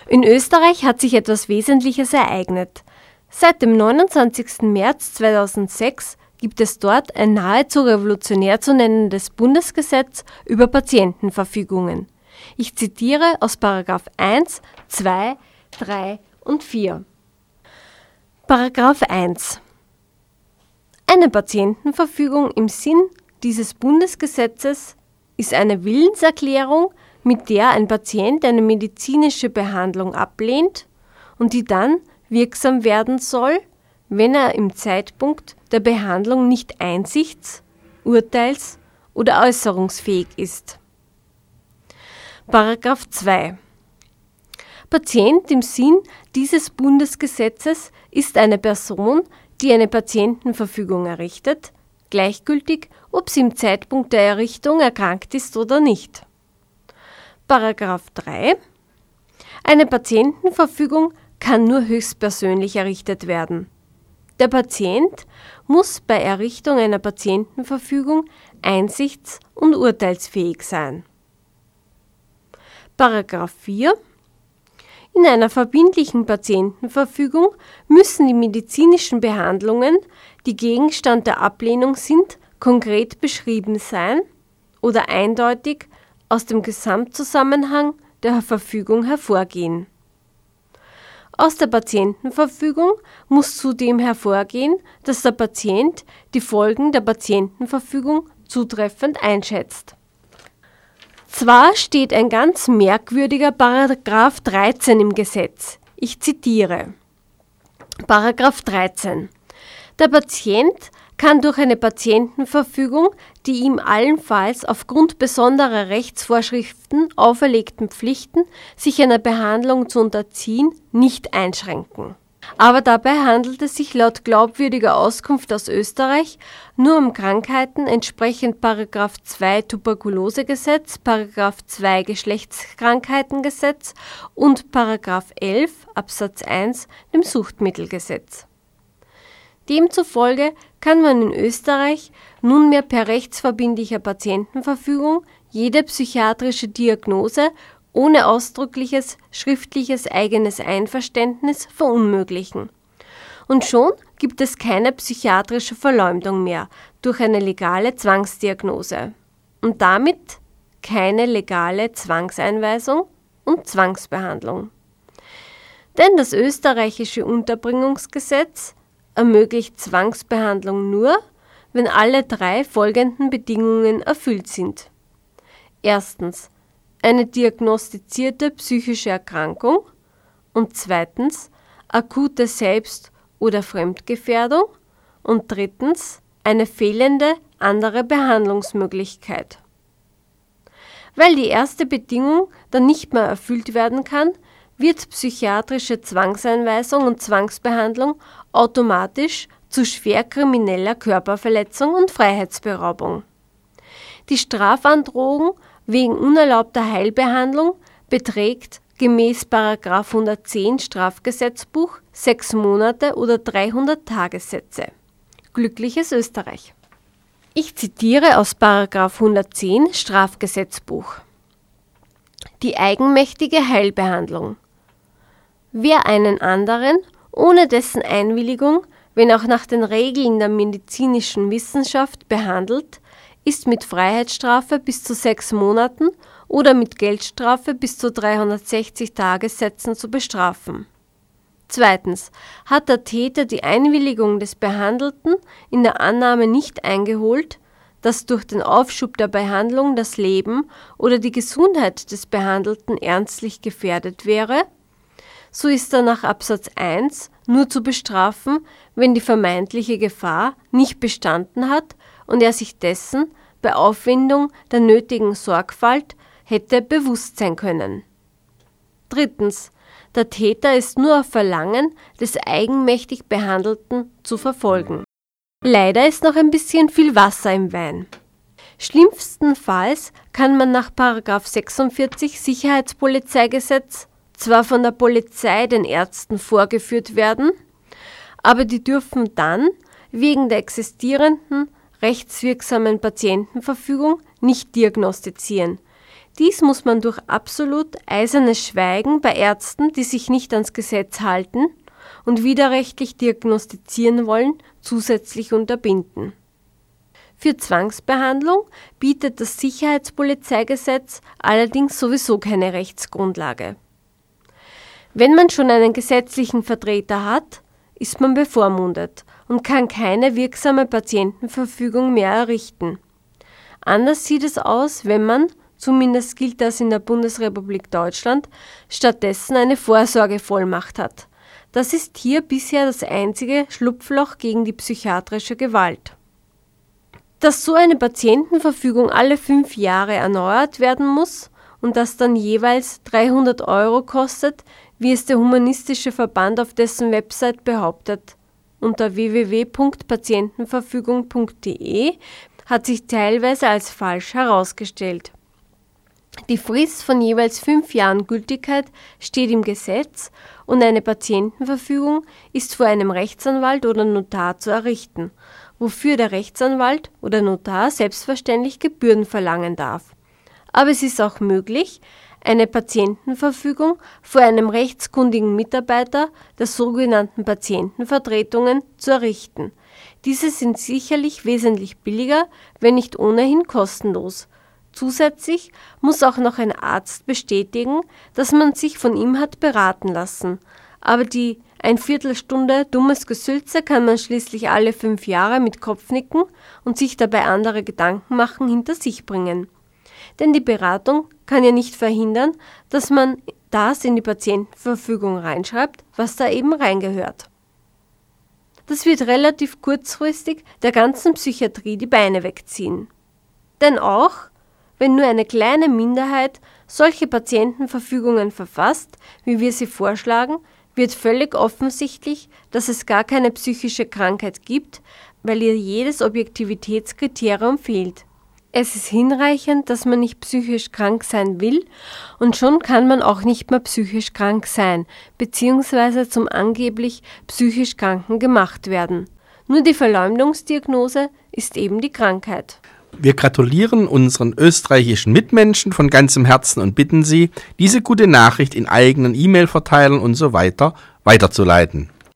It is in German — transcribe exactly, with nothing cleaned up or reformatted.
In Österreich hat sich etwas Wesentliches ereignet. Seit dem neunundzwanzigsten März zweitausendsechs gibt es dort ein nahezu revolutionär zu nennendes Bundesgesetz über Patientenverfügungen. Ich zitiere aus Paragraph eins, zwei, drei und vier. Paragraph eins. Eine Patientenverfügung im Sinn dieses Bundesgesetzes ist eine Willenserklärung, mit der ein Patient eine medizinische Behandlung ablehnt und die dann wirksam werden soll, wenn er im Zeitpunkt der Behandlung nicht einsichts-, urteils- oder äußerungsfähig ist. Paragraph zwei. Patient im Sinn dieses Bundesgesetzes ist eine Person, die eine Patientenverfügung errichtet, gleichgültig, ob sie im Zeitpunkt der Errichtung erkrankt ist oder nicht. Paragraph drei. Eine Patientenverfügung kann nur höchstpersönlich errichtet werden. Der Patient muss bei Errichtung einer Patientenverfügung einsichts- und urteilsfähig sein. Paragraph vier. In einer verbindlichen Patientenverfügung müssen die medizinischen Behandlungen, die Gegenstand der Ablehnung sind, konkret beschrieben sein oder eindeutig aus dem Gesamtzusammenhang der Verfügung hervorgehen. Aus der Patientenverfügung muss zudem hervorgehen, dass der Patient die Folgen der Patientenverfügung zutreffend einschätzt. Zwar steht ein ganz merkwürdiger Paragraph dreizehn im Gesetz. Ich zitiere. Paragraph dreizehn. Der Patient kann durch eine Patientenverfügung die ihm allenfalls aufgrund besonderer Rechtsvorschriften auferlegten Pflichten, sich einer Behandlung zu unterziehen, nicht einschränken. Aber dabei handelt es sich laut glaubwürdiger Auskunft aus Österreich nur um Krankheiten entsprechend Paragraph zwei Tuberkulosegesetz, Paragraph zwei Geschlechtskrankheitengesetz und Paragraph elf Absatz eins dem Suchtmittelgesetz. Demzufolge kann man in Österreich nunmehr per rechtsverbindlicher Patientenverfügung jede psychiatrische Diagnose ohne ausdrückliches schriftliches eigenes Einverständnis verunmöglichen. Und schon gibt es keine psychiatrische Verleumdung mehr durch eine legale Zwangsdiagnose und damit keine legale Zwangseinweisung und Zwangsbehandlung. Denn das österreichische Unterbringungsgesetz ermöglicht Zwangsbehandlung nur, wenn alle drei folgenden Bedingungen erfüllt sind. Erstens eine diagnostizierte psychische Erkrankung und zweitens akute Selbst- oder Fremdgefährdung und drittens eine fehlende andere Behandlungsmöglichkeit. Weil die erste Bedingung dann nicht mehr erfüllt werden kann, wird psychiatrische Zwangseinweisung und Zwangsbehandlung automatisch zu schwer krimineller Körperverletzung und Freiheitsberaubung. Die Strafandrohung wegen unerlaubter Heilbehandlung beträgt gemäß Paragraph hundertzehn Strafgesetzbuch sechs Monate oder dreihundert Tagessätze. Glückliches Österreich. Ich zitiere aus Paragraph hundertzehn Strafgesetzbuch. Die eigenmächtige Heilbehandlung. Wer einen anderen, ohne dessen Einwilligung, wenn auch nach den Regeln der medizinischen Wissenschaft, behandelt, ist mit Freiheitsstrafe bis zu sechs Monaten oder mit Geldstrafe bis zu dreihundertsechzig Tagessätzen zu bestrafen. Zweitens. Hat der Täter die Einwilligung des Behandelten in der Annahme nicht eingeholt, dass durch den Aufschub der Behandlung das Leben oder die Gesundheit des Behandelten ernstlich gefährdet wäre, so ist er nach Absatz eins nur zu bestrafen, wenn die vermeintliche Gefahr nicht bestanden hat und er sich dessen bei Aufwendung der nötigen Sorgfalt hätte bewusst sein können. Drittens. Der Täter ist nur auf Verlangen des eigenmächtig Behandelten zu verfolgen. Leider ist noch ein bisschen viel Wasser im Wein. Schlimmstenfalls kann man nach Paragraph sechsundvierzig Sicherheitspolizeigesetz zwar von der Polizei den Ärzten vorgeführt werden, aber die dürfen dann wegen der existierenden rechtswirksamen Patientenverfügung nicht diagnostizieren. Dies muss man durch absolut eisernes Schweigen bei Ärzten, die sich nicht ans Gesetz halten und widerrechtlich diagnostizieren wollen, zusätzlich unterbinden. Für Zwangsbehandlung bietet das Sicherheitspolizeigesetz allerdings sowieso keine Rechtsgrundlage. Wenn man schon einen gesetzlichen Vertreter hat, ist man bevormundet und kann keine wirksame Patientenverfügung mehr errichten. Anders sieht es aus, wenn man, zumindest gilt das in der Bundesrepublik Deutschland, stattdessen eine Vorsorgevollmacht hat. Das ist hier bisher das einzige Schlupfloch gegen die psychiatrische Gewalt. Dass so eine Patientenverfügung alle fünf Jahre erneuert werden muss und das dann jeweils dreihundert Euro kostet, wie es der Humanistische Verband auf dessen Website behauptet. Unter w w w punkt patientenverfügung punkt d e hat sich teilweise als falsch herausgestellt. Die Frist von jeweils fünf Jahren Gültigkeit steht im Gesetz und eine Patientenverfügung ist vor einem Rechtsanwalt oder Notar zu errichten, wofür der Rechtsanwalt oder Notar selbstverständlich Gebühren verlangen darf. Aber es ist auch möglich, eine Patientenverfügung vor einem rechtskundigen Mitarbeiter der sogenannten Patientenvertretungen zu errichten. Diese sind sicherlich wesentlich billiger, wenn nicht ohnehin kostenlos. Zusätzlich muss auch noch ein Arzt bestätigen, dass man sich von ihm hat beraten lassen. Aber die ein Viertelstunde dummes Gesülze kann man schließlich alle fünf Jahre mit Kopfnicken und sich dabei andere Gedanken machen hinter sich bringen. Denn die Beratung kann ja nicht verhindern, dass man das in die Patientenverfügung reinschreibt, was da eben reingehört. Das wird relativ kurzfristig der ganzen Psychiatrie die Beine wegziehen. Denn auch, wenn nur eine kleine Minderheit solche Patientenverfügungen verfasst, wie wir sie vorschlagen, wird völlig offensichtlich, dass es gar keine psychische Krankheit gibt, weil ihr jedes Objektivitätskriterium fehlt. Es ist hinreichend, dass man nicht psychisch krank sein will und schon kann man auch nicht mehr psychisch krank sein, beziehungsweise zum angeblich psychisch Kranken gemacht werden. Nur die Verleumdungsdiagnose ist eben die Krankheit. Wir gratulieren unseren österreichischen Mitmenschen von ganzem Herzen und bitten Sie, diese gute Nachricht in eigenen E-Mail-Verteilern und so weiter weiterzuleiten.